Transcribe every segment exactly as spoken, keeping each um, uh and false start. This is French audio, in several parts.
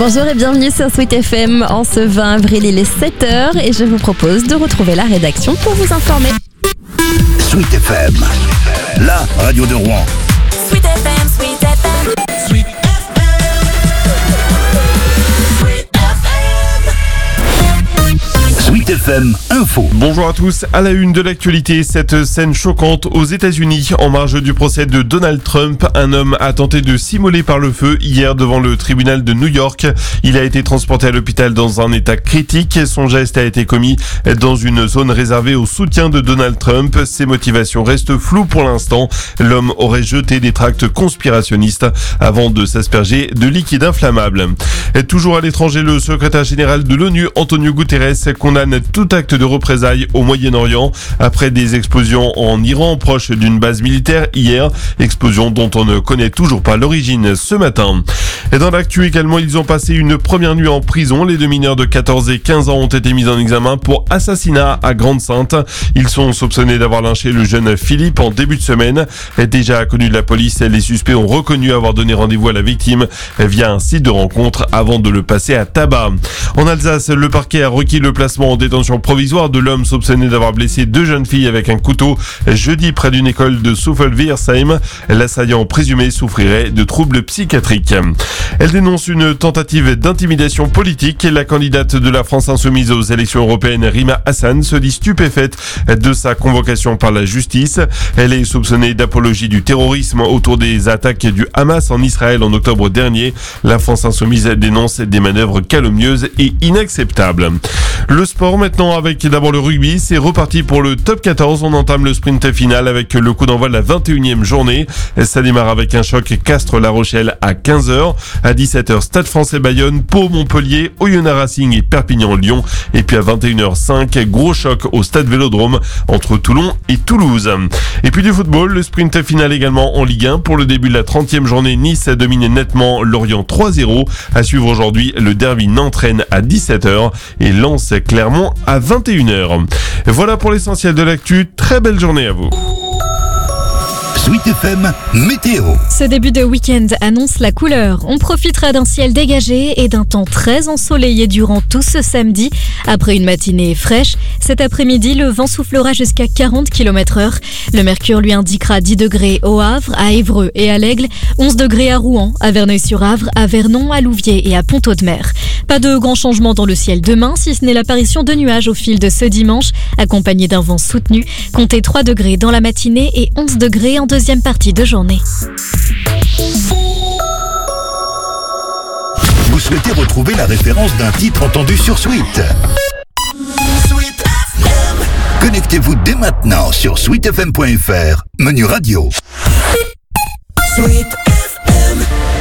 Bonjour et bienvenue sur Sweet F M. En ce vingt avril, il est sept heures et je vous propose de retrouver la rédaction pour vous informer. Sweet F M, la radio de Rouen. Sweet F M, Sweet F M. Sweet F M. Sweet F M Info. Bonjour à tous. À la une de l'actualité, cette scène choquante aux États-Unis en marge du procès de Donald Trump. Un homme a tenté de s'immoler par le feu hier devant le tribunal de New York. Il a été transporté à l'hôpital dans un état critique. Son geste a été commis dans une zone réservée au soutien de Donald Trump. Ses motivations restent floues pour l'instant. L'homme aurait jeté des tracts conspirationnistes avant de s'asperger de liquide inflammable. Et toujours à l'étranger, le secrétaire général de l'ONU, Antonio Guterres, condamne tout acte de représailles au Moyen-Orient après des explosions en Iran proche d'une base militaire hier, explosion dont on ne connaît toujours pas l'origine ce matin. Et dans l'actu également, ils ont passé une première nuit en prison. Les deux mineurs de quatorze et quinze ans ont été mis en examen pour assassinat à Grande-Sainte. Ils sont soupçonnés d'avoir lynché le jeune Philippe en début de semaine. Déjà connu de la police, les suspects ont reconnu avoir donné rendez-vous à la victime via un site de rencontre avant de le passer à tabac. En Alsace, le parquet a requis le placement en détention provisoire de l'homme soupçonné d'avoir blessé deux jeunes filles avec un couteau jeudi près d'une école de Souffelversheim. L'assaillant présumé souffrirait de troubles psychiatriques. Elle dénonce une tentative d'intimidation politique. La candidate de la France Insoumise aux élections européennes, Rima Hassan, se dit stupéfaite de sa convocation par la justice. Elle est soupçonnée d'apologie du terrorisme autour des attaques du Hamas en Israël en octobre dernier. La France Insoumise dénonce des manœuvres calomnieuses et inacceptables. Le sport maintenant avec d'abord le rugby, c'est reparti pour le top quatorze. On entame le sprint final avec le coup d'envoi de la vingt et unième journée. Ça démarre avec un choc Castres-La Rochelle à quinze heures. À dix-sept heures, Stade Français Bayonne, Pau Montpellier, Oyonnax Racing et Perpignan Lyon. Et puis à vingt et une heures cinq, gros choc au Stade Vélodrome entre Toulon et Toulouse. Et puis du football, le sprint final également en Ligue un. Pour le début de la trentième journée, Nice a dominé nettement Lorient trois zéro. À suivre aujourd'hui, le derby Nantes-Rennes à dix-sept heures et Lens Clermont à vingt et une heures. Voilà pour l'essentiel de l'actu. Très belle journée à vous. Sweet F M Météo. Ce début de week-end annonce la couleur. On profitera d'un ciel dégagé et d'un temps très ensoleillé durant tout ce samedi. Après une matinée fraîche, cet après-midi, le vent soufflera jusqu'à quarante kilomètres heure. Le mercure lui indiquera dix degrés au Havre, à Évreux et à l'Aigle, onze degrés à Rouen, à Verneuil-sur-Avre, à Vernon, à Louviers et à Pont-Audemer. Pas de grands changements dans le ciel demain, si ce n'est l'apparition de nuages au fil de ce dimanche, accompagné d'un vent soutenu. Comptez trois degrés dans la matinée et onze degrés en deuxième partie de journée. Vous souhaitez retrouver la référence d'un titre entendu sur Sweet? Sweet F M. Connectez-vous dès maintenant sur sweet f m point f r, menu radio. Sweet F M.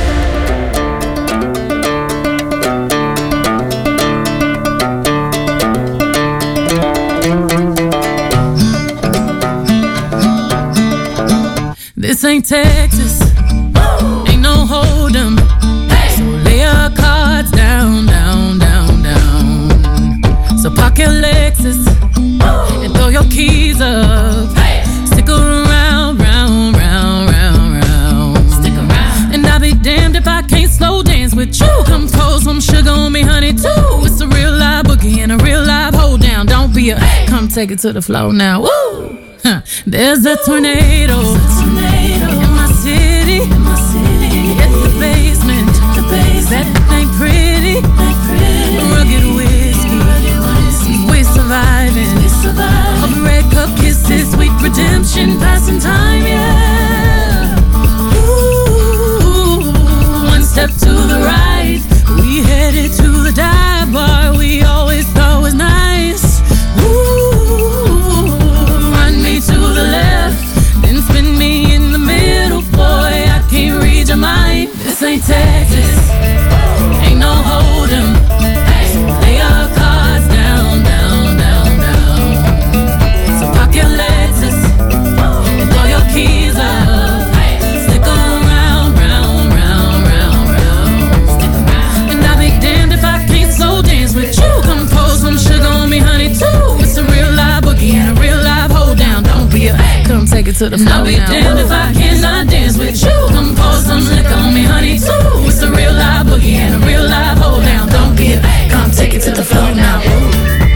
This ain't Texas, ain't no hold'em. So lay your cards down, down, down, down. So park your Lexus and throw your keys up. Stick around, round, round, round, round. Stick around. And I'll be damned if I can't slow dance with you. Come pour some sugar on me, honey, too. It's a real live boogie and a real live hold down. Don't be a, come take it to the floor now. Woo! Huh. There's a tornado, in my city, in my city. It's the basement, the basement. That ain't pretty, ain't pretty. Rugged whiskey, rugged whiskey. We surviving, we surviving. Of red cup kisses, sweet redemption, passing time, yeah. Ooh, one step to the right, we headed to the dive bar we always thought was nice. Ooh, run me to the left, then spin me in the middle, boy, I can't read your mind. This ain't Texas, ain't no hold'em. Lay your cards down, down, down, down. So park your Lexus and throw your keys up. Stick around, round, round, round, round. And I'll be damned if I can't to the flow. I'll be damned if I cannot dance with you. Come pour some liquor on me, honey, too. It's a real live boogie and a real live hold down. Don't be a babe, come take it to the flow now. Ooh.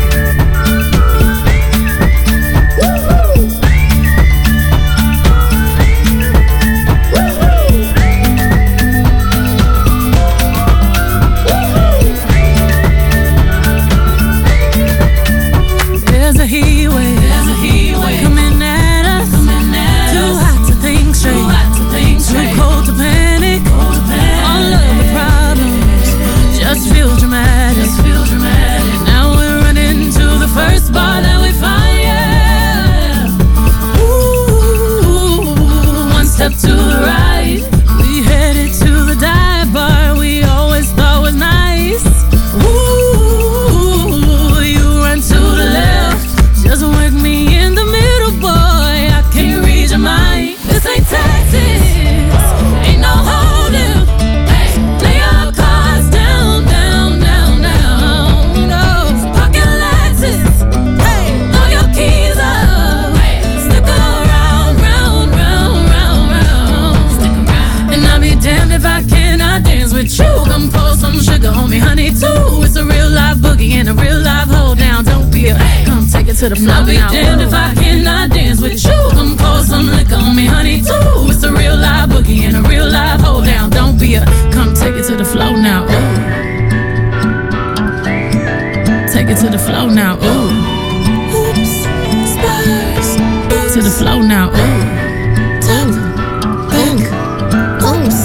To the flow. I'll be damned if I cannot dance with you. Come pour some liquor on me, honey, too. It's a real live boogie and a real live hold down. Don't be a, come take it to the flow now. Ooh. Take it to the flow now. Ooh. Oops, spurs. Oops. To the flow now. Ooh. Tap, back, oops.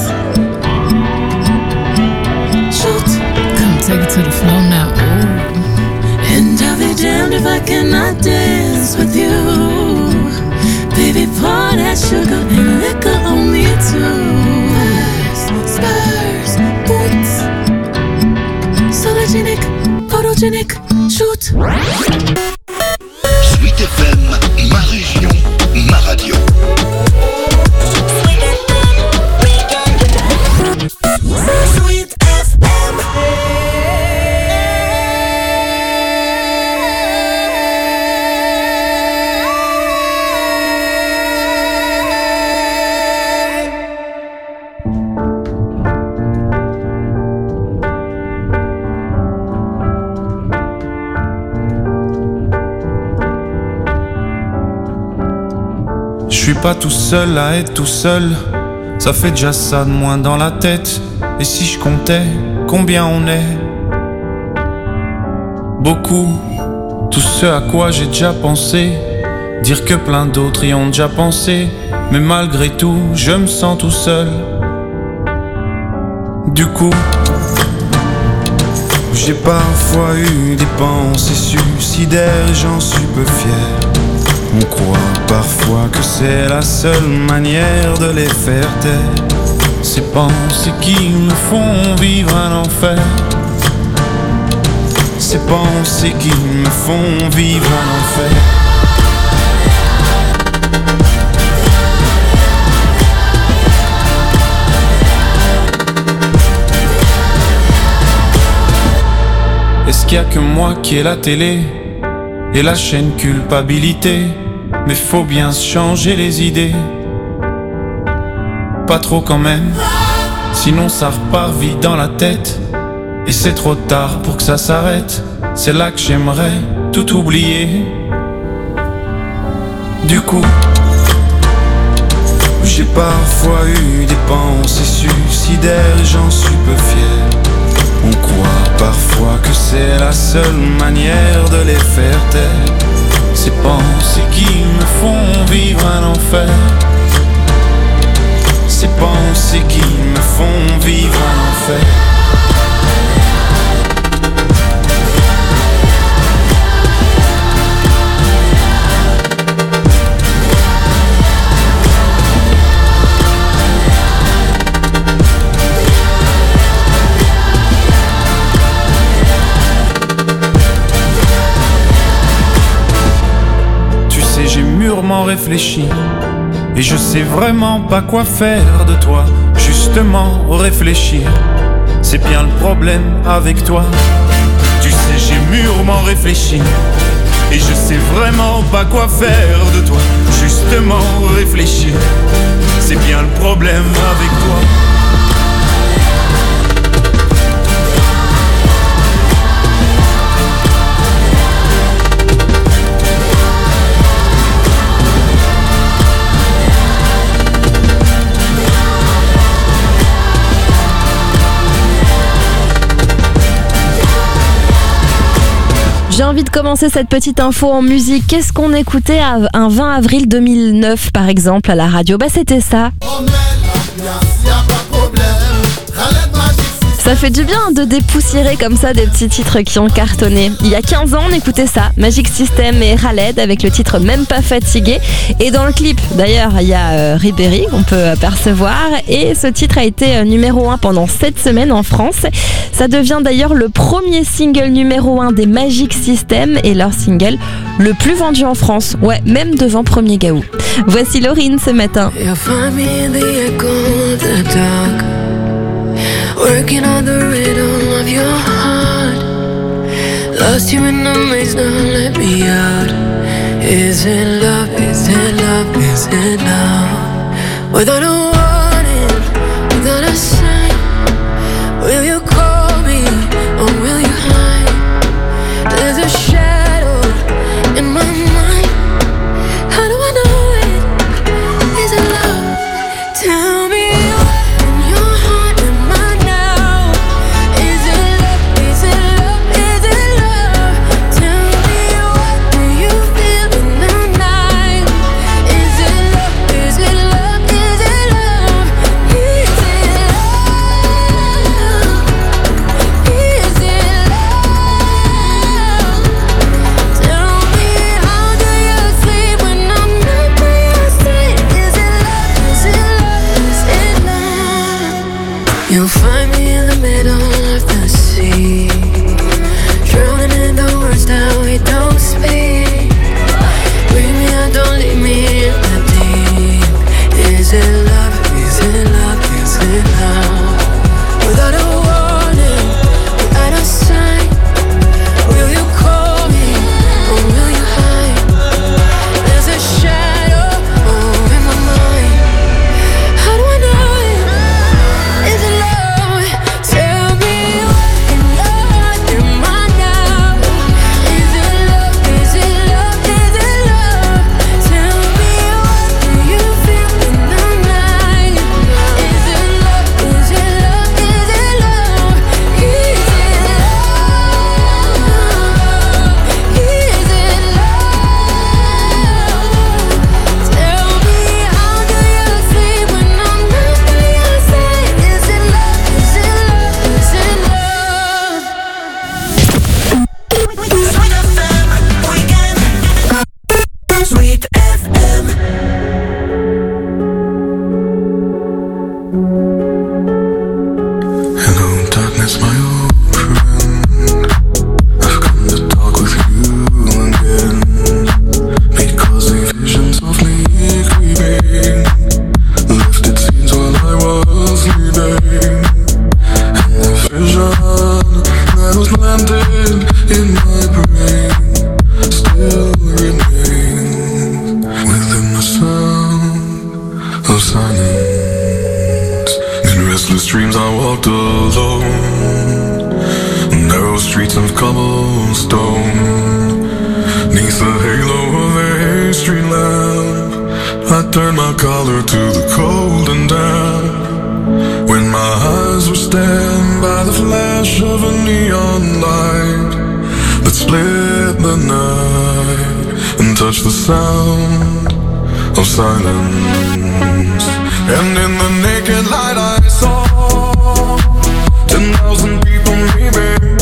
Shoot. Come take it to the flow now. Ooh. And I'll be damned if I cannot dance with you. Baby, pour that sugar and liquor on me too. Spurs, boots, sologenic, photogenic, shoot. Sweet F M, ma région, ma radio. Sweet F M. Je suis pas tout seul à être tout seul, ça fait déjà ça de moins dans la tête. Et si je comptais combien on est? Beaucoup, tout ce à quoi j'ai déjà pensé, dire que plein d'autres y ont déjà pensé. Mais malgré tout, je me sens tout seul. Du coup, j'ai parfois eu des pensées suicidaires et j'en suis peu fier. On croit parfois que c'est la seule manière de les faire taire. Ces pensées qui me font vivre un enfer. Ces pensées qui me font vivre un enfer. Est-ce qu'il y a que moi qui ai la télé et la chaîne culpabilité? Mais faut bien se changer les idées. Pas trop quand même, sinon ça repart vite dans la tête. Et c'est trop tard pour que ça s'arrête. C'est là que j'aimerais tout oublier. Du coup, j'ai parfois eu des pensées suicidaires et j'en suis peu fier. On croit parfois que c'est la seule manière de les faire taire. Ces pensées qui me font vivre un enfer. Ces pensées qui me font vivre un enfer. Mûrement réfléchi et je sais vraiment pas quoi faire de toi. Justement réfléchir, c'est bien le problème avec toi. Tu sais j'ai mûrement réfléchi et je sais vraiment pas quoi faire de toi. Juste justement réfléchir. C'est bien le problème avec toi. J'ai envie de commencer cette petite info en musique. Qu'est-ce qu'on écoutait un vingt avril deux mille neuf par exemple à la radio? Bah c'était ça. Ça fait du bien de dépoussiérer comme ça des petits titres qui ont cartonné. Il y a quinze ans, on écoutait ça, Magic System et Khaled avec le titre Même pas fatigué. Et dans le clip, d'ailleurs, il y a euh, Ribéry qu'on peut apercevoir. Et ce titre a été euh, numéro un pendant sept semaines en France. Ça devient d'ailleurs le premier single numéro un des Magic System et leur single le plus vendu en France. Ouais, même devant Premier Gaou. Voici Laurine ce matin. Working on the rhythm of your heart. Lost you in the maze, now let me out. Is it love, is it love, is it love? Without a warning, without a sign, will you call me or will you hide? There's a shadow in my mind. How do I know it? Is it love? Tell me. You'll find me in the middle of the sea, drowning in the words that we don't speak. Bring me out, don't leave me in the deep. Is it love, is it love, is it love? Without a warning, without a sign, will you call me or will you hide? There's a shadow oh, in my mind. How do I know it? Is it love? Tell me what in your heart, your mind now. Is it love, is it love, is it love? Tell me what do you feel in the night? Is it love, is it love, is it love? Is it love? Is it love? Tell me how do you sleep when I'm not by your side? Is it love, is it love, is it love? Sweet F M. Hello, darkness, my old friend. I've come to talk with you again, because a vision softly creeping lifted scenes while I was sleeping, and the vision that was planted in my brain still remains within the sound of silence. In restless dreams I walked alone, narrow streets of cobblestone, neath the halo of a street lamp. I turned my collar to the cold and damp, when my eyes were stabbed by the flash of a neon light that split the night and touched the sound of silence. And in the naked light I saw ten thousand people maybe,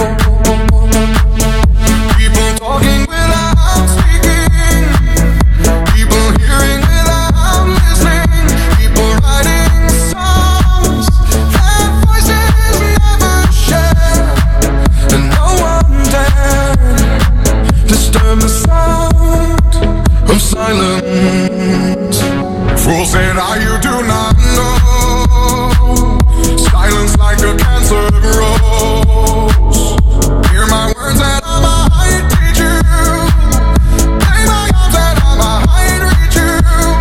people talking without speaking, people hearing without listening, people writing songs that voices never share, and no one dared disturb the sound of silence. Fools said, "Ah, you do not know, silence like a cancer grows. Hear my words that I might teach you, lay my arms that I might reach you.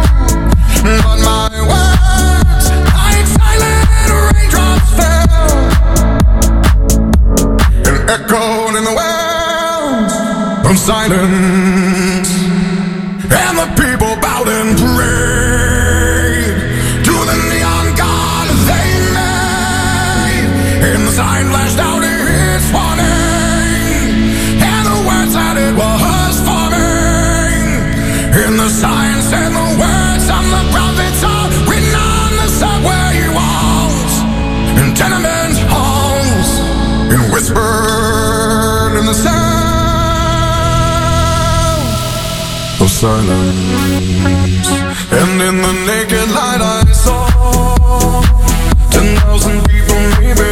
words like silent raindrops fell and echoed in the wells of silence, and the people bowed and prayed to the neon god they made, and the sign flashed out its warning, and the words that it was forming, and the sign said the words of the prophets are written on the subway walls and tenement halls, and whispered in the sound of silence. And in the naked light I saw ten thousand people maybe,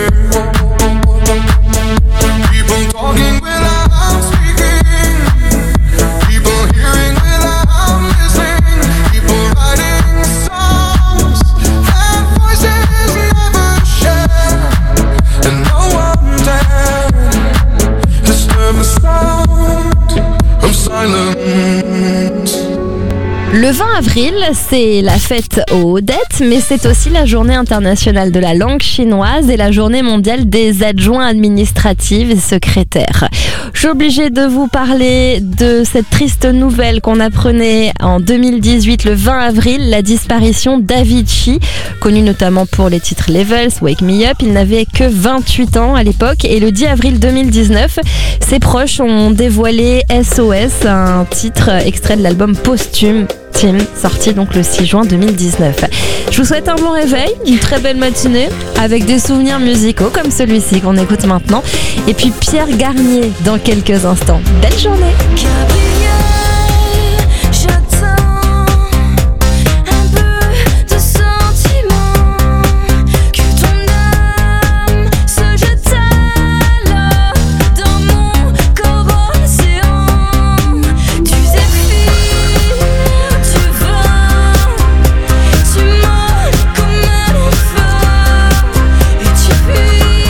people talking without speaking, people hearing without listening, people writing songs that voices never share, and no one dared disturb the sound of silence. Le vingt avril, c'est la fête aux dettes, mais c'est aussi la journée internationale de la langue chinoise et la journée mondiale des adjoints administratifs et secrétaires. Je suis obligée de vous parler de cette triste nouvelle qu'on apprenait en deux mille dix-huit, le vingt avril, la disparition d'Avicii, connu notamment pour les titres Levels, Wake Me Up. Il n'avait que vingt-huit ans à l'époque, et le dix avril deux mille dix-neuf, ses proches ont dévoilé S O S, un titre extrait de l'album posthume Tim, sorti donc le six juin deux mille dix-neuf. Je vous souhaite un bon réveil, une très belle matinée, avec des souvenirs musicaux comme celui-ci qu'on écoute maintenant. Et puis Pierre Garnier dans quelques instants. Belle journée.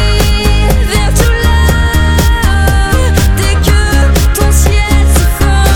Dès que ton ciel s'effondre,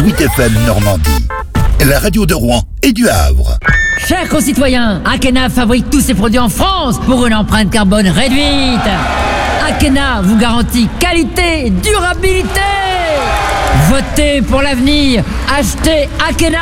Sweet F M Normandie, la radio de Rouen et du Havre. Chers concitoyens, Akena fabrique tous ses produits en France pour une empreinte carbone réduite. Akena vous garantit qualité et durabilité. Votez pour l'avenir, achetez Akena.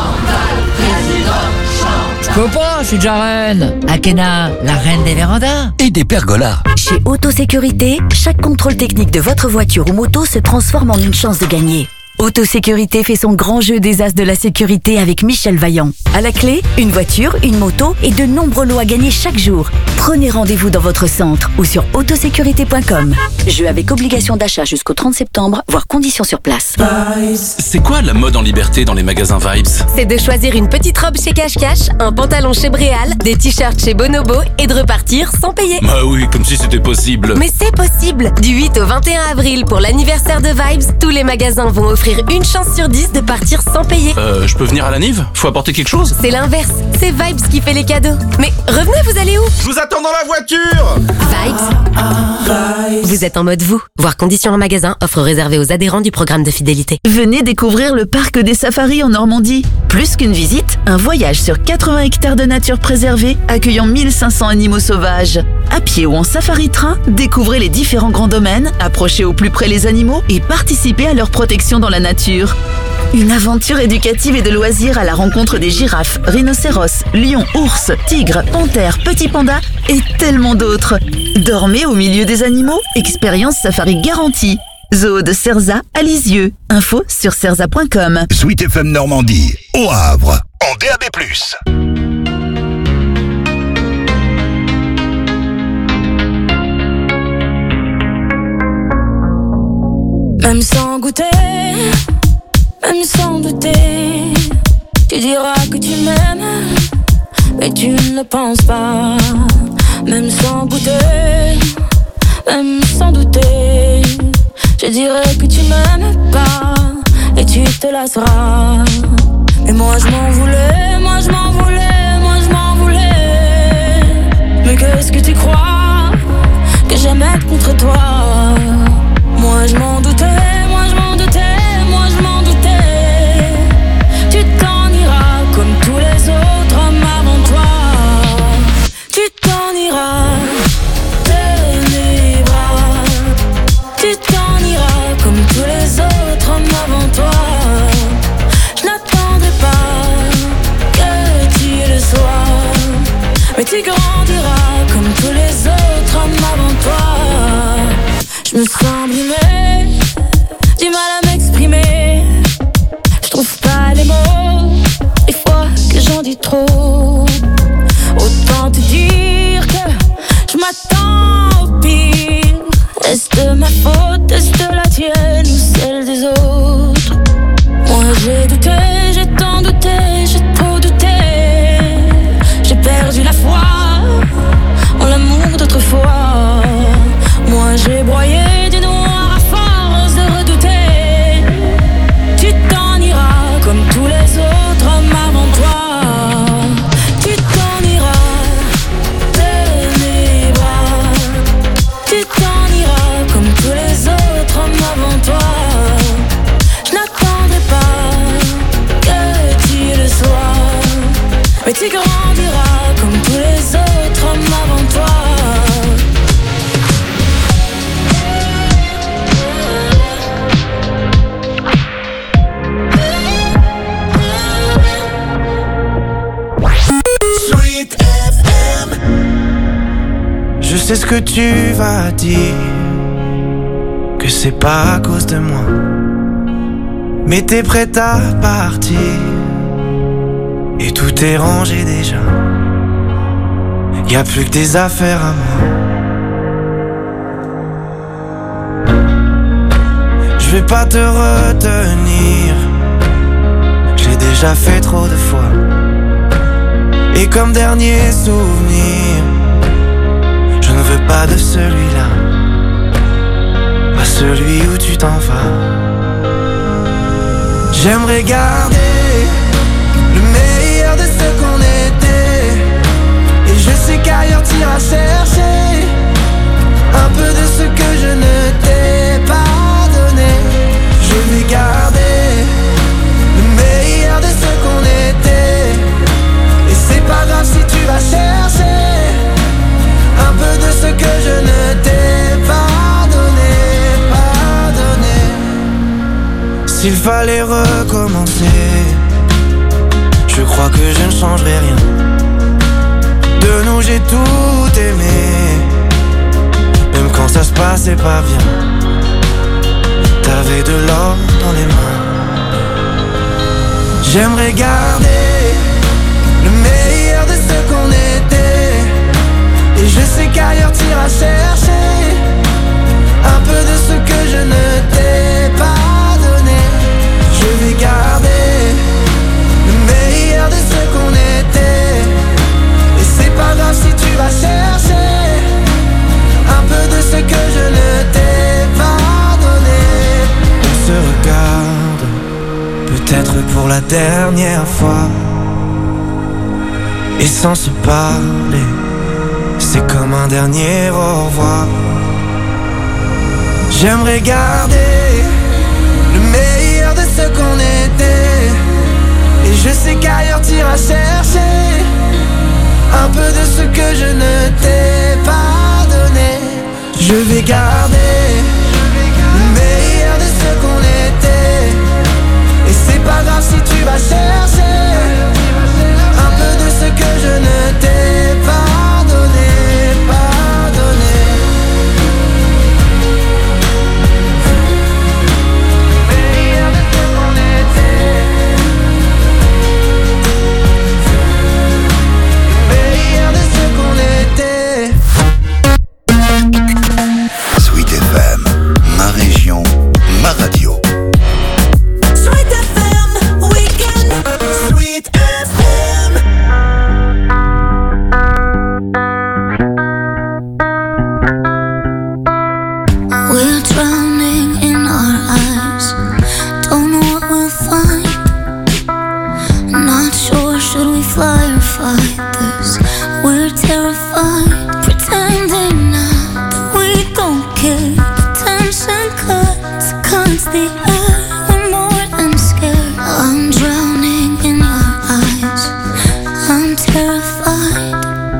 Je peux pas, je suis déjà reine. Akena, la reine des vérandas et des pergolas. Chez Autosécurité, chaque contrôle technique de votre voiture ou moto se transforme en une chance de gagner. Autosécurité fait son grand jeu des as de la sécurité avec Michel Vaillant. À la clé, une voiture, une moto et de nombreux lots à gagner chaque jour. Prenez rendez-vous dans votre centre ou sur autosécurité point com. Jeu avec obligation d'achat jusqu'au trente septembre, voire conditions sur place. C'est quoi la mode en liberté dans les magasins Vibes? C'est de choisir une petite robe chez Cache Cache, un pantalon chez Bréal, des t-shirts chez Bonobo et de repartir sans payer. Bah oui, comme si c'était possible. Mais c'est possible. Du huit au vingt et un avril pour l'anniversaire de Vibes, tous les magasins vont offrir une chance sur dix de partir sans payer. Euh, je peux venir à la Nive? Faut apporter quelque chose? C'est l'inverse, c'est Vibes qui fait les cadeaux. Mais revenez, vous allez où? Je vous attends dans la voiture. Vibes. Vous êtes en mode vous. Voir conditions en magasin, offre réservée aux adhérents du programme de fidélité. Venez découvrir le parc des safaris en Normandie. Plus qu'une visite, un voyage sur quatre-vingts hectares de nature préservée, accueillant mille cinq cents animaux sauvages. À pied ou en safari-train, découvrez les différents grands domaines, approchez au plus près les animaux et participez à leur protection dans la nature. Une aventure éducative et de loisirs à la rencontre des girafes, rhinocéros, lions, ours, tigres, panthères, petits pandas et tellement d'autres. Dormez au milieu des animaux, expérience safari garantie. Zoo de Cerza à Lisieux. Info sur cerza point com. Sweet F M Normandie, au Havre, en D A B plus. Même sans goûter, même sans douter, tu diras que tu m'aimes, mais tu ne le penses pas. Même sans goûter, même sans douter, je dirais que tu m'aimes pas, et tu te lasseras. Et moi je m'en voulais, moi je m'en voulais, moi je m'en voulais. Mais qu'est-ce que tu crois que j'aime être contre toi? Moi je m'en doutais, moi je m'en doutais, moi je m'en doutais. Tu t'en iras comme tous les autres hommes avant toi. Tu t'en iras de mes bras. Tu t'en iras comme tous les autres hommes avant toi. Je n'attendrai pas que tu le sois, mais tu grandiras comme tous les autres hommes avant toi. Je me sens brimée, du mal à m'exprimer. Je trouve pas les mots, des fois que j'en dis trop. Autant te dire que je m'attends au pire. Est-ce de ma faute, est-ce de la tienne ou celle des autres? Moi j'ai douté, j'ai tant douté, j'ai trop douté. J'ai perdu la foi en l'amour d'autrefois. Moi j'ai broyé du noir à force de redouter. Tu t'en iras comme tous les autres hommes avant toi. Tu t'en iras de mes bras. Tu t'en iras comme tous les autres hommes avant toi. Je n'attendrai pas que tu le sois, mais tu grandiras comme tous les autres hommes avant toi. Je sais ce que tu vas dire, que c'est pas à cause de moi, mais t'es prête à partir, et tout est rangé déjà. Y'a plus que des affaires à moi. Je vais pas te retenir, j'ai déjà fait trop de fois. Et comme dernier souvenir, je ne veux pas de celui-là, pas celui où tu t'en vas. J'aimerais garder le meilleur de ce qu'on était, et je sais qu'ailleurs t'iras chercher un peu de ce que je ne t'ai pas donné. Je vais garder s'il fallait recommencer, je crois que je ne changerai rien. De nous j'ai tout aimé, même quand ça se passait pas bien. T'avais de l'or dans les mains. J'aimerais garder le meilleur de ce qu'on était, et je sais qu'ailleurs t'iras chercher un peu de ce que je ne t'ai pas donné. Je vais garder le meilleur de ce qu'on était, et c'est pas grave si tu vas chercher un peu de ce que je ne t'ai pas donné. On se regarde, peut-être pour la dernière fois, et sans se parler, c'est comme un dernier au revoir. J'aimerais garder le meilleur de ce qu'on était, et je sais qu'ailleurs t'iras chercher un peu de ce que je ne t'ai pas donné. Je vais garder le meilleur de ce qu'on était, et c'est pas grave si tu vas chercher un peu de ce que je ne t'ai pas donné, pas donné. Meilleur de ce qu'on était, meilleur de ce qu'on était. Sweet F M, ma région, ma radio. Sweet F M, weekend. Sweet F M. We're drowning in our eyes, don't know what we'll find. Not sure, should we fly or fight this? We're terrified, pretending now that we don't care. Tension cuts, cuts the air, we're more than scared. I'm drowning in your eyes, I'm terrified.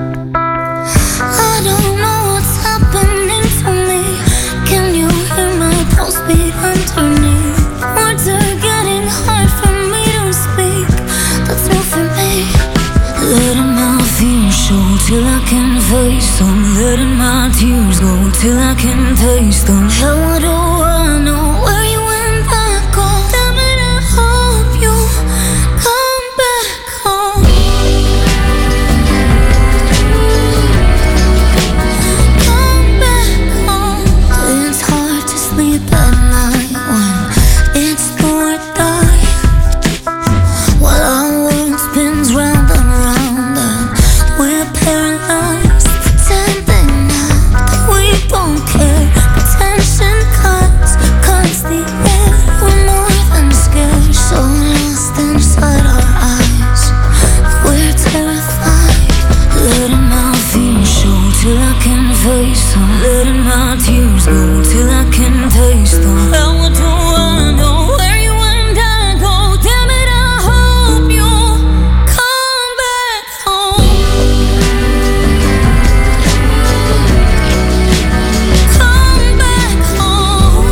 I don't know what's happening to me. Can you hear my pulse beat underneath? Words are getting hard for me to speak. That's new for me. Letting my fears show till I can face them. Letting my tears go till I can taste them. How do I know where you went back home? Damn it, I hope you come back home. Come back home. It's hard to sleep at night when it's do or die, while our world spins round and round and we're paralyzed, pretending now that we don't care. Attention cuts, cuts the air, we're more than scared. So lost inside our eyes, we're terrified. Letting my fears show till I can face them. Letting my tears go till I can taste them. How do I know where you and I go? Damn it, I hope you come back home. Come back home.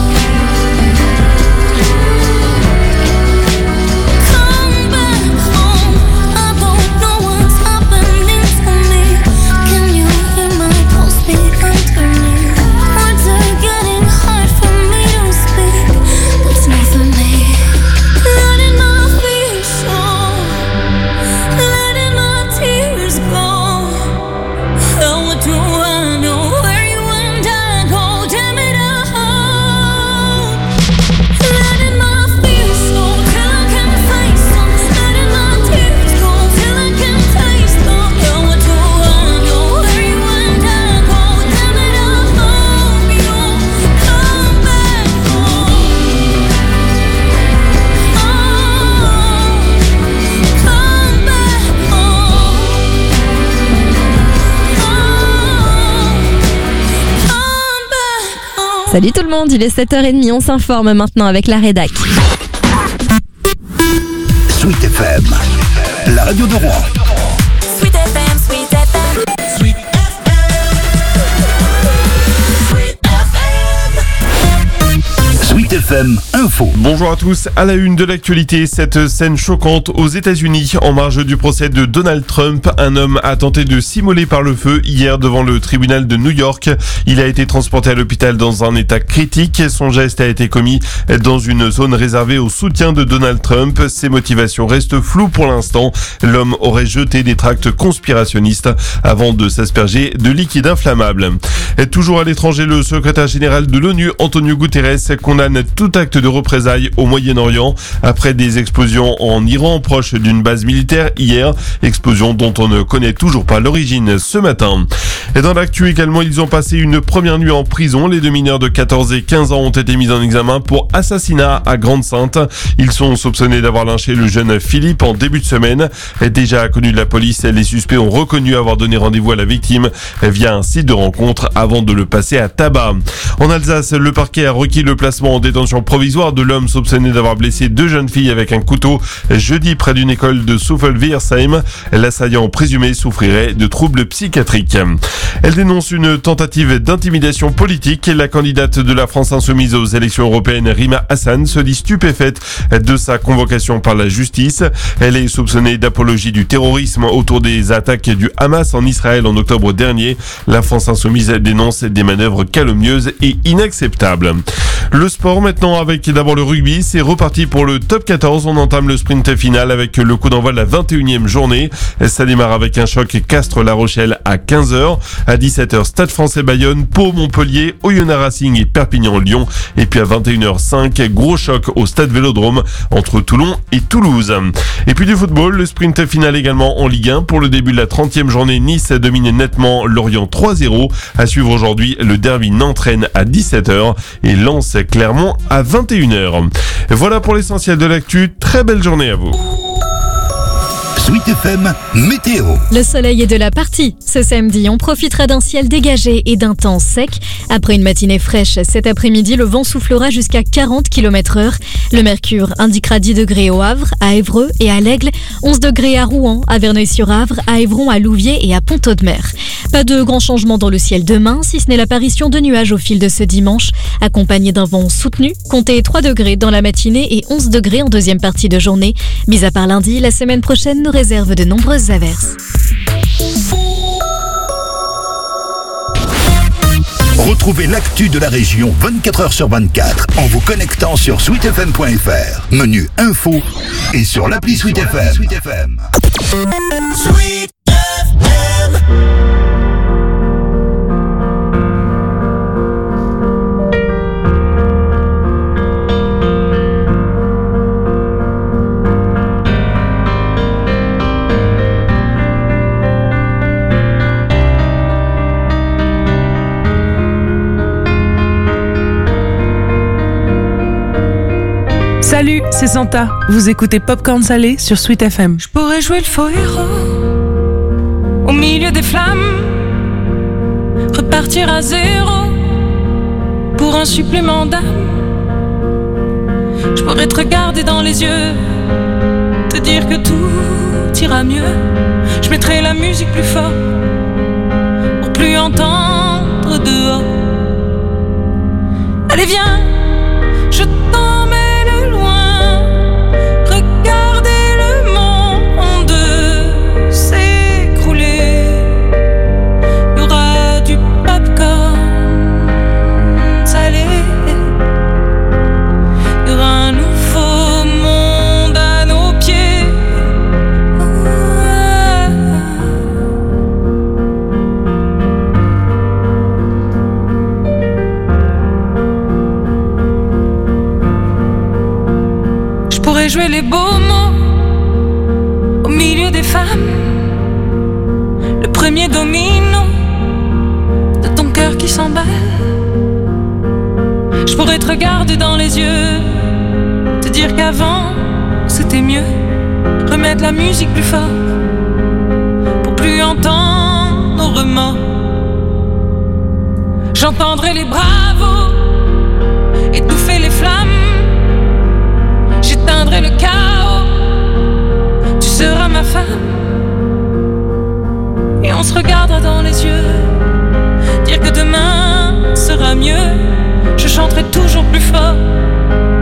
Come back home. I don't know what's happening to me. Can you hear my pulse beat underneath? Words are getting hard for me to speak. That's new for me. Letting my fears show, letting my tears go. How do I know where you and I go? Damn it, I hope. Letting my fears show till I can face them. Letting my tears go till I can taste them. How do I know where you and I go? Damn it, I hope you come back home. Oh, come back home. Oh, come back home. Salut tout le monde, il est sept heures trente, on s'informe maintenant avec la rédac. Sweet F M, la radio de Rouen. Sweet F M, Sweet F M. Sweet F M. Sweet F M. Sweet F M Info. Bonjour à tous. À la une de l'actualité, cette scène choquante aux États-Unis en marge du procès de Donald Trump. Un homme a tenté de s'immoler par le feu hier devant le tribunal de New York. Il a été transporté à l'hôpital dans un état critique. Son geste a été commis dans une zone réservée au soutien de Donald Trump. Ses motivations restent floues pour l'instant. L'homme aurait jeté des tracts conspirationnistes avant de s'asperger de liquide inflammable. Et toujours à l'étranger, le secrétaire général de l'ONU, Antonio Guterres, condamne tout acte de représailles au Moyen-Orient après des explosions en Iran proche d'une base militaire hier. Explosion dont on ne connaît toujours pas l'origine ce matin. Et dans l'actu également, ils ont passé une première nuit en prison. Les deux mineurs de quatorze et quinze ans ont été mis en examen pour assassinat à Grande-Sainte. Ils sont soupçonnés d'avoir lynché le jeune Philippe en début de semaine. Déjà connu de la police, les suspects ont reconnu avoir donné rendez-vous à la victime via un site de rencontre avant de le passer à tabac. En Alsace, le parquet a requis le placement en détention provisoire de l'homme soupçonné d'avoir blessé deux jeunes filles avec un couteau jeudi près d'une école de Souffelversheim. L'assaillant présumé souffrirait de troubles psychiatriques. Elle dénonce une tentative d'intimidation politique. La candidate de la France insoumise aux élections européennes, Rima Hassan, se dit stupéfaite de sa convocation par la justice. Elle est soupçonnée d'apologie du terrorisme autour des attaques du Hamas en Israël en octobre dernier. La France insoumise dénonce des manœuvres calomnieuses et inacceptables. Le sport maintenant avec d'abord le rugby. C'est reparti pour le top quatorze. On entame le sprint final avec le coup d'envoi de la vingt et unième journée. Ça démarre avec un choc Castres-La Rochelle à quinze heures. À dix-sept heures, Stade Français Bayonne, Pau Montpellier, Oyonnax Racing et Perpignan Lyon. Et puis à vingt et une heures cinq, gros choc au Stade Vélodrome entre Toulon et Toulouse. Et puis du football, le sprint final également en Ligue un. Pour le début de la trentième journée, Nice domine nettement Lorient trois zéro. À suivre aujourd'hui, le derby Nantes-Rennes à dix-sept heures et Lens-Clermont à vingt et une heures. Voilà pour l'essentiel de l'actu. Très belle journée à vous. Sweet F M Météo. Le soleil est de la partie. Ce samedi, on profitera d'un ciel dégagé et d'un temps sec. Après une matinée fraîche, cet après-midi, le vent soufflera jusqu'à quarante kilomètres heure. Le mercure indiquera dix degrés au Havre, à Évreux et à l'Aigle, onze degrés à Rouen, à Verneuil-sur-Avre, à Évron, à Louviers et à Pont-Audemer. Pas de grands changements dans le ciel demain, si ce n'est l'apparition de nuages au fil de ce dimanche, accompagné d'un vent soutenu. Comptez trois degrés dans la matinée et onze degrés en deuxième partie de journée. Mis à part lundi, la semaine prochaine nous réserve de nombreuses averses. Retrouvez l'actu de la région vingt-quatre heures sur vingt-quatre en vous connectant sur sweet f m point f r, menu info et sur l'appli Sweet F M. Sweet F M. Sweet F M. Salut, c'est Santa. Vous écoutez Popcorn Salé sur Sweet F M. Je pourrais jouer le faux héros au milieu des flammes, repartir à zéro pour un supplément d'âme. Je pourrais te regarder dans les yeux, te dire que tout ira mieux. Je mettrai la musique plus fort pour plus entendre dehors. Allez viens, je t'emmène jouer les beaux mots au milieu des femmes, le premier domino de ton cœur qui s'emballe. Je pourrais te regarder dans les yeux, te dire qu'avant c'était mieux, remettre la musique plus fort pour plus entendre nos remords. J'entendrai les bravos étouffer les flammes, j'éteindrai le chaos, tu seras ma femme. Et on se regardera dans les yeux, dire que demain sera mieux. Je chanterai toujours plus fort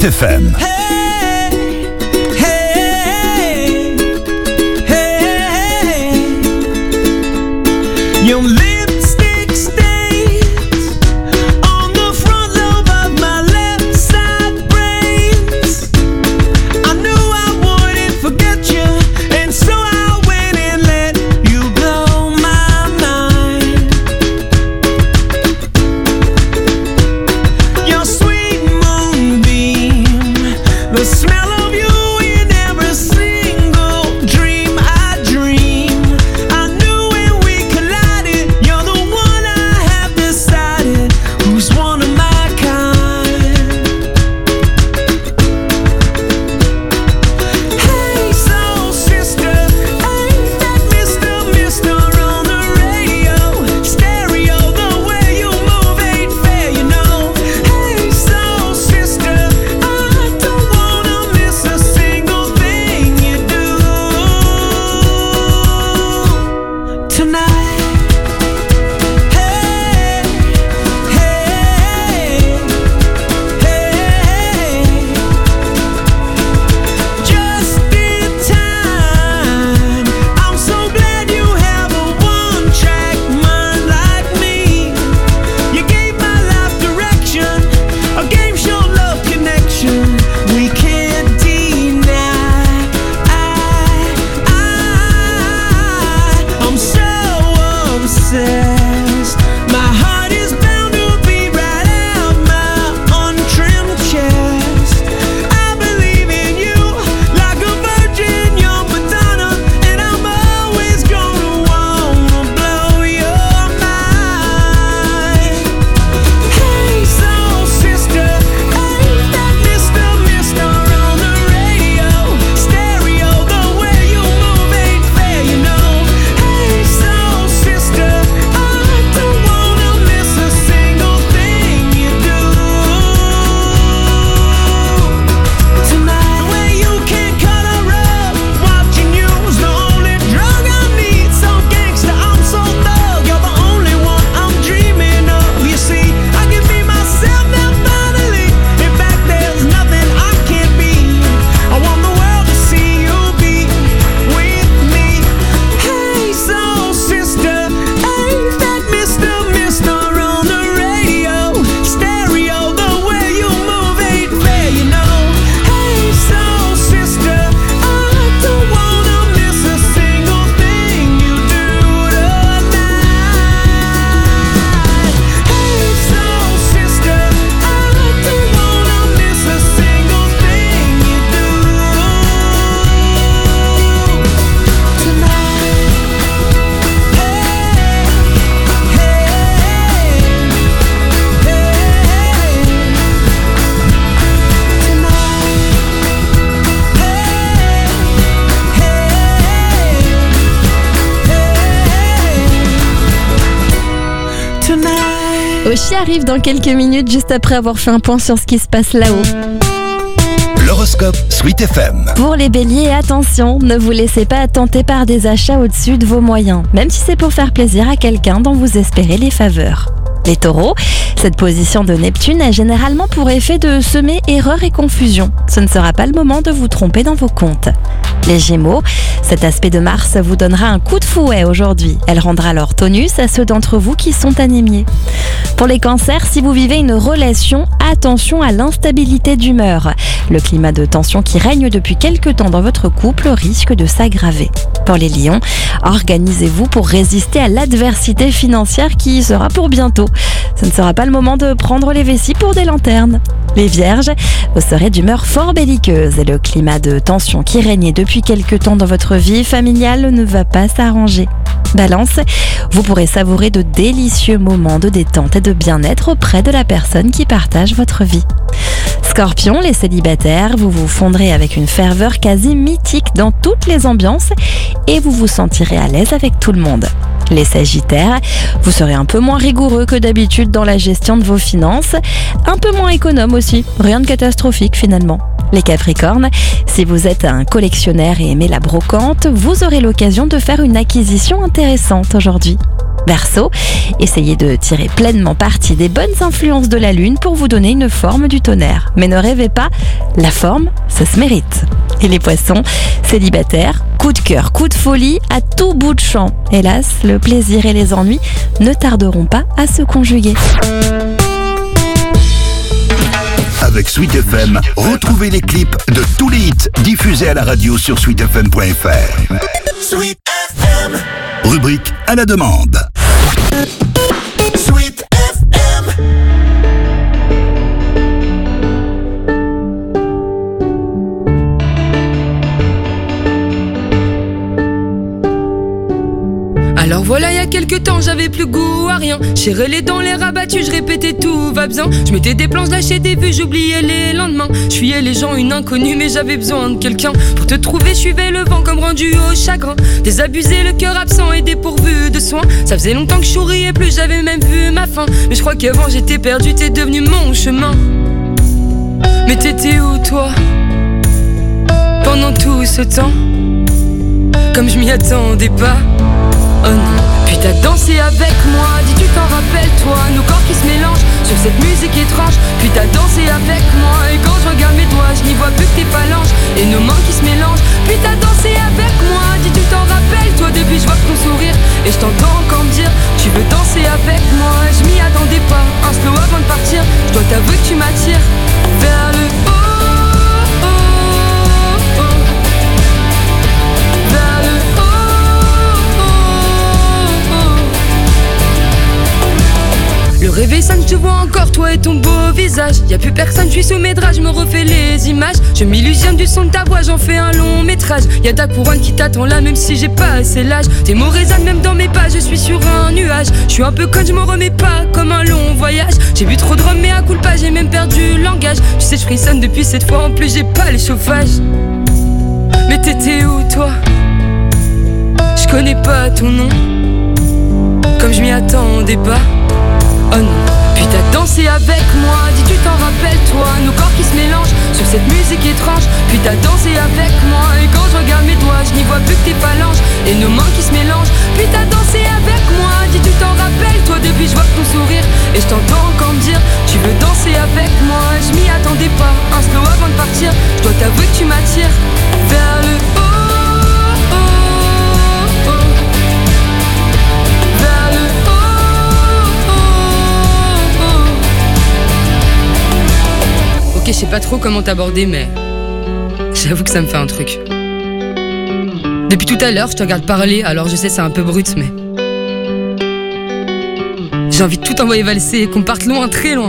F M. Your lipstick stains on the front lobe of my left side brains. I knew I wouldn't forget you, and so I went and let you blow my mind. Your sweet moonbeam, the smell of you in every single dream I dream. I knew when we collided, you're the one I have decided who's one of my kind. Hey, soul sister, ain't that Mister Mister on the radio? Stereo, the way you move ain't fair, you know. Hey, soul sister, I don't wanna miss a single thing you do tonight. Hey, hey, hey, just in time. I'm so glad you have a one-track mind like me. You gave my life direction, a game show love connection we can't deny. I, I, I'm so obsessed. My heart is bound to be right out my untrimmed chest. I believe in you like a virgin, young Madonna, and I'm always gonna wanna blow your mind. Hey, soul sister, ain't that Mister Mister on the radio? Stereo, the way you move ain't fair, you know. Hey, soul sister, I don't wanna miss a single thing you do tonight. The way you can cut a rug, watching you's the only drug I need. So gangsta, I'm so thug, you're the only one I'm dreaming of. You see, I can be myself now finally. In fact, there's nothing I can't be. I want the world to see you be with me. Hey, soul sister, ain't that Mister Mister on the radio? Stereo, the way you move ain't fair, you know. Hey, soul sister, I don't wanna miss a single thing you do tonight. Hey, soul sister, I don't wanna miss a single thing you do tonight. Oshi arrive dans quelques minutes, juste après avoir fait un point sur ce qui se passe là-haut. L'horoscope Sweet F M. Pour les béliers, attention, ne vous laissez pas tenter par des achats au-dessus de vos moyens, même si c'est pour faire plaisir à quelqu'un dont vous espérez les faveurs. Les taureaux, cette position de Neptune a généralement pour effet de semer erreur et confusion. Ce ne sera pas le moment de vous tromper dans vos comptes. Les gémeaux, cet aspect de Mars vous donnera un coup de fouet aujourd'hui. Elle rendra leur tonus à ceux d'entre vous qui sont anémiés. Pour les cancers, si vous vivez une relation, attention à l'instabilité d'humeur. Le climat de tension qui règne depuis quelque temps dans votre couple risque de s'aggraver. Pour les lions, organisez-vous pour résister à l'adversité financière qui sera pour bientôt. Ce ne sera pas le moment de prendre les vessies pour des lanternes. Les vierges, vous serez d'humeur fort belliqueuse et le climat de tension qui régnait depuis quelque temps dans votre vie familiale ne va pas s'arranger. Balance, vous pourrez savourer de délicieux moments de détente et de bien-être auprès de la personne qui partage votre vie. Scorpion, les célibataires, vous vous fondrez avec une ferveur quasi mythique dans toutes les ambiances et vous vous sentirez à l'aise avec tout le monde. Les Sagittaires, vous serez un peu moins rigoureux que d'habitude dans la gestion de vos finances, un peu moins économe aussi, rien de catastrophique finalement. Les Capricornes, si vous êtes un collectionneur et aimez la brocante, vous aurez l'occasion de faire une acquisition intéressante aujourd'hui. Verseau, essayez de tirer pleinement parti des bonnes influences de la Lune pour vous donner une forme du tonnerre. Mais ne rêvez pas, la forme, ça se mérite. Et les Poissons, célibataires, coup de cœur, coup de folie, à tout bout de champ. Hélas, le plaisir et les ennuis ne tarderont pas à se conjuguer. Avec Sweet F M, retrouvez les clips de tous les hits diffusés à la radio sur sweet f m point f r. Sweet F M. Rubrique à la demande. Sweet F M. Alors voilà, il y a quelques temps, j'avais plus goût à rien. J'ai les dents, les rabattus, je répétais tout va bien. Je mettais des planches, lâchais des vues, j'oubliais les lendemains. Je fuyais les gens, une inconnue, mais j'avais besoin de quelqu'un. Pour te trouver, je suivais le vent comme rendu au chagrin. Désabusé, le cœur absent et dépourvu de soins. Ça faisait longtemps que je souriais plus, j'avais même vu ma fin. Mais je crois qu'avant j'étais perdu, t'es devenu mon chemin. Mais t'étais où toi pendant tout ce temps? Comme je m'y attendais pas. Oh non. Puis t'as dansé avec moi, dis tu t'en rappelles toi, nos corps qui se mélangent sur cette musique étrange. Puis t'as dansé avec moi, et quand je regarde mes doigts, je n'y vois plus que tes phalanges et nos mains qui se mélangent. Puis t'as dansé avec moi, dis tu t'en rappelles toi, depuis je vois ton sourire et je t'entends encore me dire tu veux danser avec moi. Je m'y attendais pas, un slow avant de partir. Je dois t'avouer que tu m'attires vers le haut. Le réveil sonne, je te vois encore, toi et ton beau visage. Y'a plus personne, je suis sous mes draps, je me refais les images. Je m'illusionne du son de ta voix, j'en fais un long métrage. Y'a ta couronne qui t'attend là, même si j'ai pas assez l'âge. Tes mots résonnent même dans mes pas, je suis sur un nuage. Je suis un peu conne, je m'en remets pas, comme un long voyage. J'ai bu trop de rhum, mais à coup de pas, j'ai même perdu le langage. Tu sais, je frissonne depuis cette fois, en plus j'ai pas les chauffages. Mais t'étais où toi? Je connais pas ton nom, comme je m'y attendais pas. Oh non. Puis t'as dansé avec moi, dis tu t'en rappelles toi, nos corps qui se mélangent sur cette musique étrange. Puis t'as dansé avec moi, et quand je regarde mes doigts, je n'y vois plus que tes phalanges et nos mains qui se mélangent. Puis t'as dansé avec moi, dis tu t'en rappelles toi, depuis je vois ton sourire et je t'entends encore me dire tu veux danser avec moi. Je m'y attendais pas, un slow avant de partir. Je dois t'avouer que tu m'attires vers le haut. Ok, je sais pas trop comment t'aborder, mais j'avoue que ça me fait un truc. Depuis tout à l'heure, je te regarde parler, alors je sais c'est un peu brut, mais j'ai envie de tout envoyer valser et qu'on parte loin, très loin.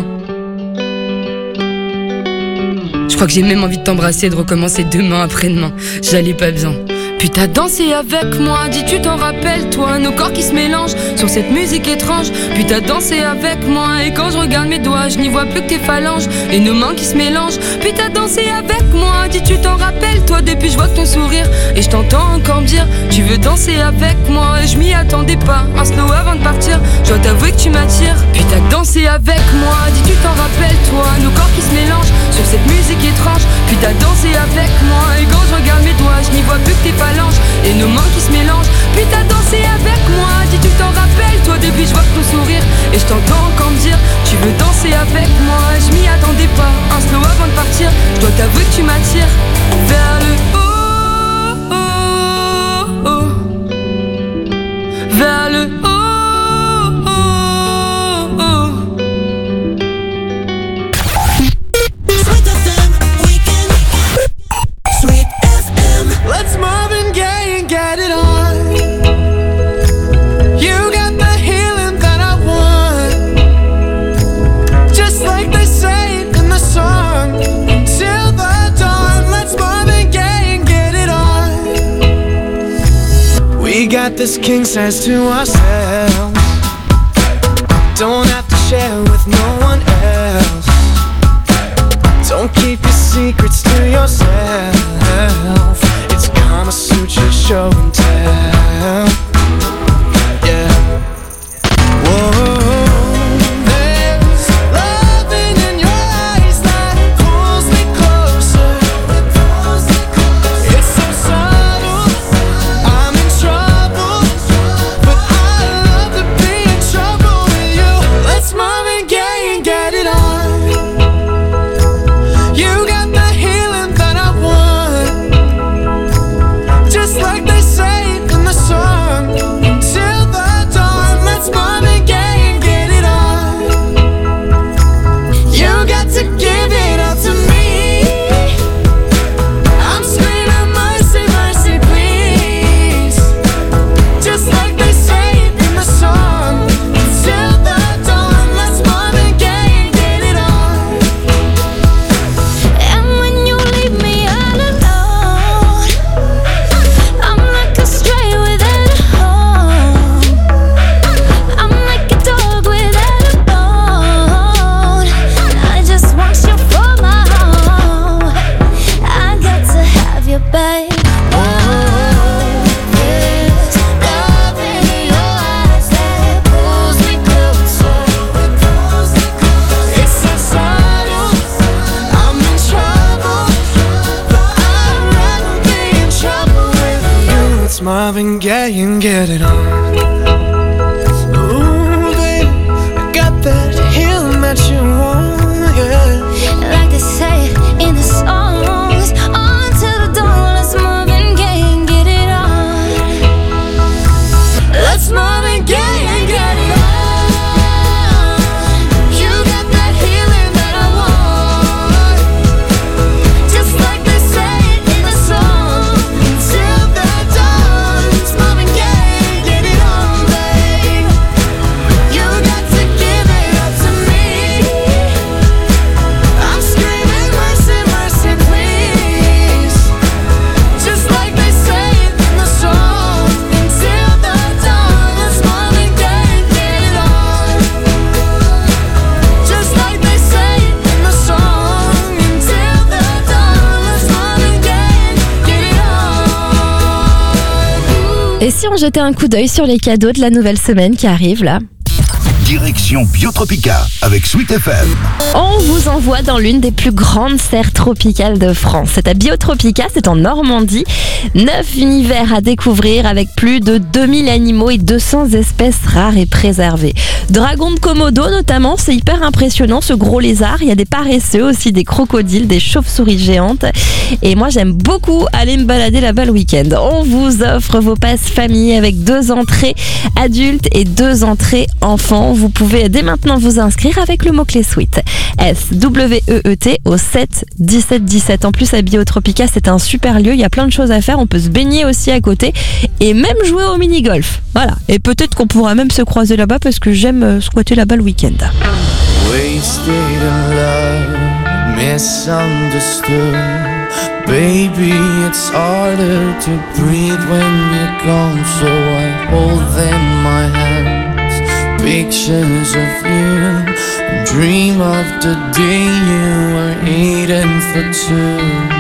Je crois que j'ai même envie de t'embrasser et de recommencer demain après-demain. J'allais pas bien. Puis t'as dansé avec moi, dis tu t'en rappelles toi, nos corps qui se mélangent sur cette musique étrange. Puis t'as dansé avec moi, et quand je regarde mes doigts, je n'y vois plus que tes phalanges et nos mains qui se mélangent. Puis t'as dansé avec moi, dis tu t'en rappelles toi, depuis je vois ton sourire et je t'entends encore me dire tu veux danser avec moi. Et je m'y attendais pas, un slow avant de partir. Je dois t'avouer que tu m'attires. Puis t'as dansé avec moi, dis tu t'en rappelles toi, nos corps qui se mélangent sur cette musique étrange. Puis t'as dansé avec moi, et quand je regarde mes doigts, je n'y vois plus que tes phalanges et nos mains qui se mélangent. Puis t'as dansé avec moi, dis tu t'en rappelles toi, depuis je vois ton sourire et je t'entends encore me dire tu veux danser avec moi. Je m'y attendais pas, un slow avant de partir. Je dois t'avouer que tu m'attires vers le haut, oh, oh, vers le haut, oh, oh. Sweet F M Weekend. Sweet F M. Let's Marvin Gaye and get it on. You got the healing that I want, just like they say in the song. Till the dawn, let's Marvin Gaye and get it on. We got this king size to ourselves, don't have to share with no one else. Don't keep your secrets to yourself. It's Kama Sutra show and tell. Yeah. Whoa. There's loving in your eyes that pulls me closer. It's so subtle, I'm in trouble, but I love the beat. Let's Marvin Gaye and get it on. Ooh, baby, I got that healing that you want, yeah. Like they say in the songs, on to the dawn. Let's Marvin Gaye and get it on. Let's Marvin Gaye and get it on. You got that healing that I want. Just like they say in the song, till the dawn. Let's Marvin Gaye, get it on, babe. You got to give it up to me. I'm screaming mercy, mercy, please. Just like they say in the song, until the dawn. Let's Marvin Gaye, get it on. Just like they say in the song, until the dawn. Let's Marvin Gaye, get it on. Et si on jetait un coup d'œil sur les cadeaux de la nouvelle semaine qui arrive là? Direction Biotropica avec Sweet F M. On vous envoie dans l'une des plus grandes serres tropicales de France. C'est à Biotropica, c'est en Normandie. Neuf univers à découvrir avec plus de deux mille animaux et deux cents espèces rares et préservées. Dragon de Komodo notamment, c'est hyper impressionnant ce gros lézard. Il y a des paresseux aussi, des crocodiles, des chauves-souris géantes. Et moi j'aime beaucoup aller me balader là-bas le week-end. On vous offre vos passes famille avec deux entrées adultes et deux entrées enfants. Vous pouvez dès maintenant vous inscrire avec le mot-clé Sweet. S W E E T au sept dix-sept dix-sept. En plus à Biotropica c'est un super lieu, il y a plein de choses à faire, on peut se baigner aussi à côté et même jouer au mini-golf. Voilà, et peut-être qu'on pourra même se croiser là-bas parce que j'aime squatter là-bas le week-end. Wasted in love, misunderstood. Baby, it's harder to breathe when you're gone, so I hold them in my hands. Pictures of you, dream of the day you were eating for two.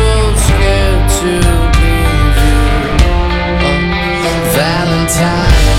Valentine.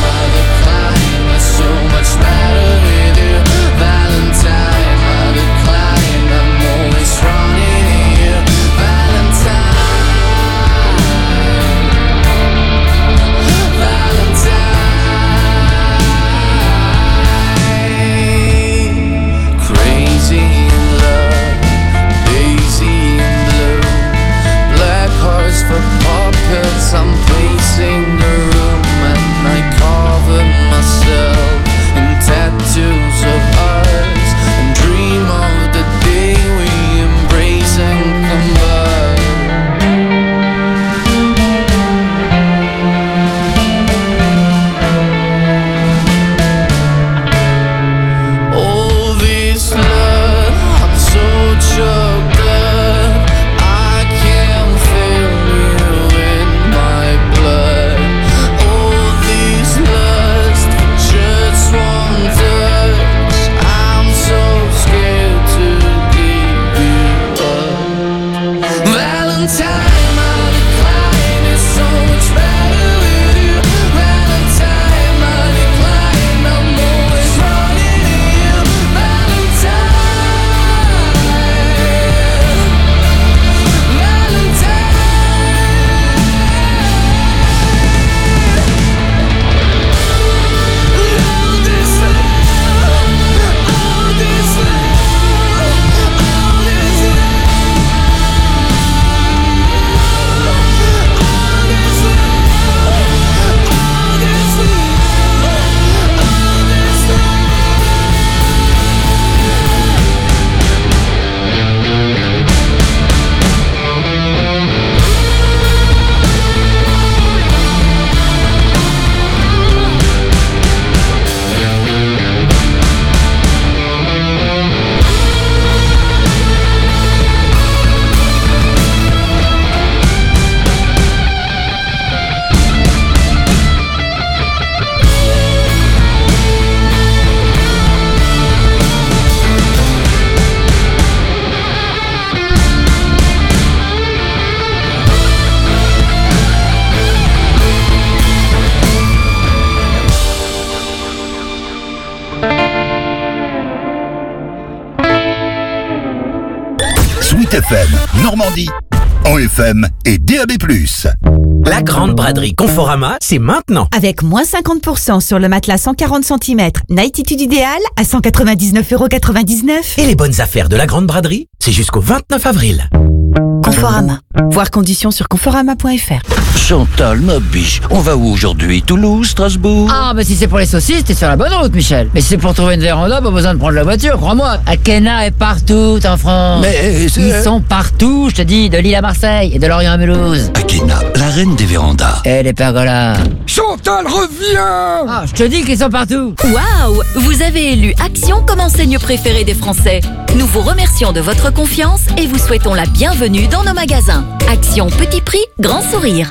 Sweet F M Normandie, en F M et D A B plus. La grande braderie Conforama, c'est maintenant. Avec moins cinquante pour cent sur le matelas cent quarante centimètres, Nightitude idéal à cent quatre-vingt-dix-neuf euros quatre-vingt-dix-neuf. Et les bonnes affaires de la grande braderie, c'est jusqu'au vingt-neuf avril. Conforama. Voir conditions sur conforama point f r. Chantal, ma biche, on va où aujourd'hui? Toulouse, Strasbourg? Ah, bah si c'est pour les saucisses, t'es sur la bonne route, Michel. Mais si c'est pour trouver une véranda, pas besoin de prendre la voiture, crois-moi. Akena est partout en France. Mais c'est... Ils sont partout, je te dis, de Lille à Marseille et de Lorient à Mulhouse. Akena, la reine des vérandas. Et les pergolas. Chantal, reviens! Ah, je te dis qu'ils sont partout. Waouh! Vous avez élu Action comme enseigne préférée des Français. Nous vous remercions de votre confiance et vous souhaitons la bienvenue dans nos magasins. Action petit prix, grand sourire.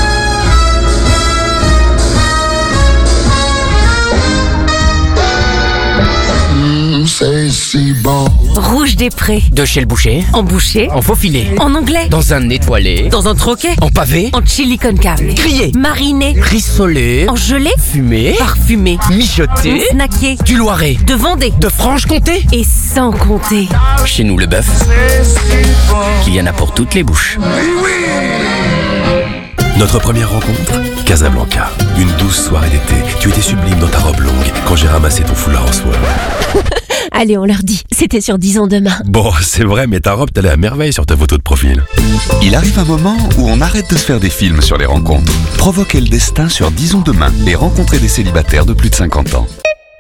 Mmh, c'est si bon. Rouge des Prés. De chez le boucher. En boucher. En faux filet. En anglais. Dans un étoilé. Dans un troquet. En pavé. En chili con carne. Grillé. Mariné. Rissolé. En gelée. Fumé. Parfumé. Mijoté. Snacké. Du Loiret. De Vendée. De Franche-Comté. Et sans compter. Chez nous, le bœuf, il y en a pour toutes les bouches. Notre première rencontre, Casablanca. Une douce soirée d'été. Tu étais sublime dans ta robe longue quand j'ai ramassé ton foulard en soie. Allez, on leur dit, c'était sur dix ans demain. Bon, c'est vrai, mais ta robe t'allait à merveille sur ta photo de profil. Il arrive un moment où on arrête de se faire des films sur les rencontres. Provoquez le destin sur Disons demain et rencontrez des célibataires de plus de cinquante ans.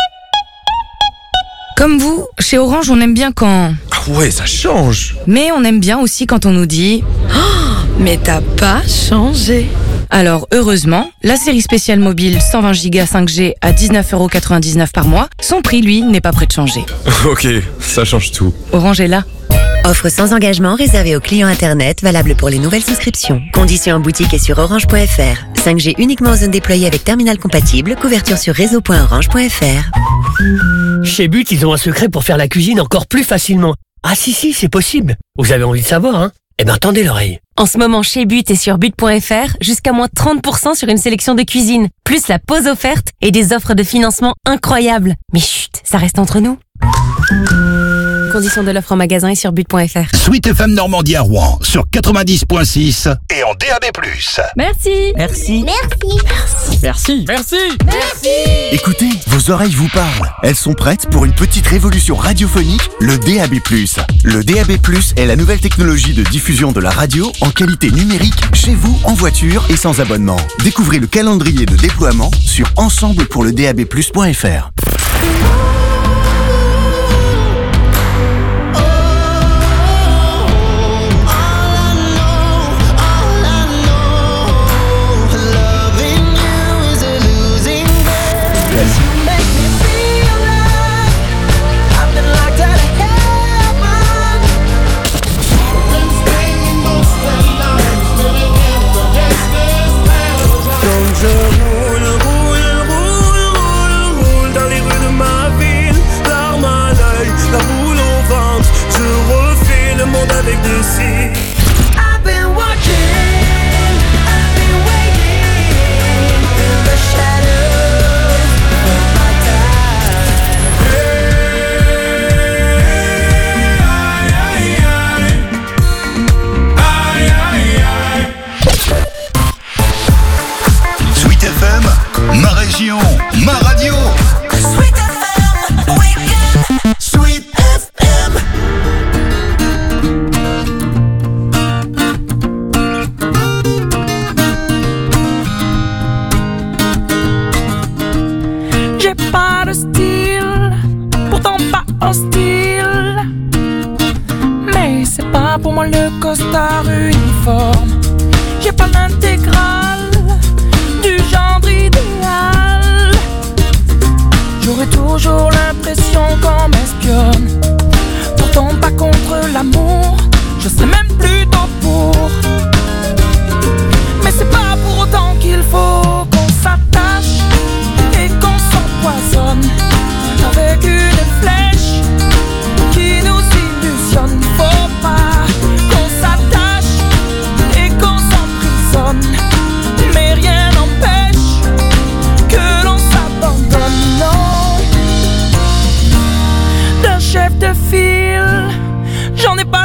Comme vous, chez Orange, on aime bien quand... Ah ouais, ça change. Mais on aime bien aussi quand on nous dit oh, mais t'as pas changé. Alors, heureusement, la série spéciale mobile cent vingt giga cinq G à dix-neuf euros quatre-vingt-dix-neuf par mois, son prix, lui, n'est pas prêt de changer. Ok, ça change tout. Orange est là. Offre sans engagement réservée aux clients Internet, valable pour les nouvelles souscriptions. Conditions en boutique et sur orange point f r. cinq G uniquement en zone déployée avec terminal compatible. Couverture sur réseau point orange point f r. Chez But, ils ont un secret pour faire la cuisine encore plus facilement. Ah si, si, c'est possible. Vous avez envie de savoir, hein? Eh ben, tendez l'oreille. En ce moment, chez But et sur but point f r, jusqu'à moins trente pour cent sur une sélection de cuisine, plus la pause offerte et des offres de financement incroyables. Mais chut, ça reste entre nous. Conditions de l'offre en magasin et sur but point f r. Sweet F M Normandie à Rouen sur quatre-vingt-dix point six et en D A B plus. Merci. Merci. Merci. Merci. Merci. Merci. Écoutez, vos oreilles vous parlent. Elles sont prêtes pour une petite révolution radiophonique, le D A B plus. Le D A B plus est la nouvelle technologie de diffusion de la radio en qualité numérique chez vous, en voiture et sans abonnement. Découvrez le calendrier de déploiement sur ensemble pour le D A B plus point f r. Je roule, roule, roule, roule, roule dans les rues de ma ville, larmes à l'œil, la boule au ventre. Je refais le monde avec des cils. I've been watching, I've been waiting in the shadows of my time. Aïe, aïe, aïe, aïe, aïe. Sweet F M, ma région, ma radio. Sweet F M, weekend. Sweet F M. J'ai pas de style, pourtant pas hostile. Mais c'est pas pour moi le costard uniforme. J'ai pas l'intégrale du genre idéal. J'aurais toujours l'impression qu'on m'espionne. Pourtant pas contre l'amour, je sais même plutôt pour. Mais c'est pas pour autant qu'il faut qu'on s'attache et qu'on s'empoisonne avec une flèche qui nous illusionne. Faut pas qu'on s'attache et qu'on s'emprisonne, mais rien n'empêche que l'on s'abandonne. Non, d'un chef de file, j'en ai pas le profil.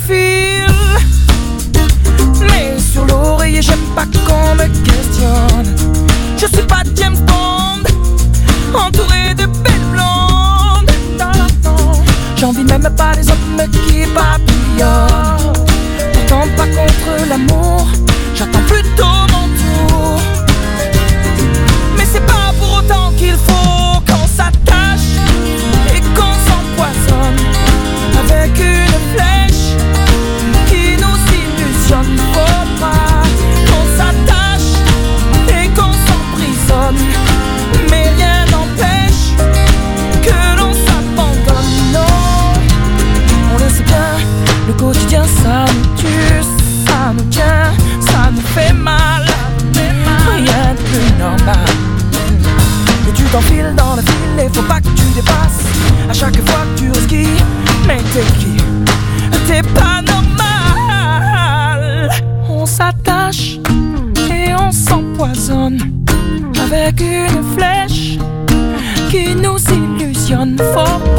fil. Mais sur l'oreiller, j'aime pas qu'on me questionne. Je suis pas James Bond, entouré de belles blondes. J'envie même pas les hommes qui papillonnent. Pourtant pas contre l'amour, j'attends plutôt mon tour. Mais c'est pas pour autant qu'il faut qu'on s'attache et qu'on s'empoisonne avec une flèche qui nous illusionne. Faut pas qu'on s'attache et qu'on s'emprisonne, mais rien n'empêche que l'on s'abandonne. Non, on le sait bien, le quotidien ça nous tue, ça nous tient, ça nous fait mal. Rien de plus normal. Et tu t'enfiles dans le fil et faut pas que tu dépasses. À chaque fois que tu risques, mais t'es qui? T'es pas normal. On s'attache et on s'empoisonne avec une flèche qui nous illusionne. Faut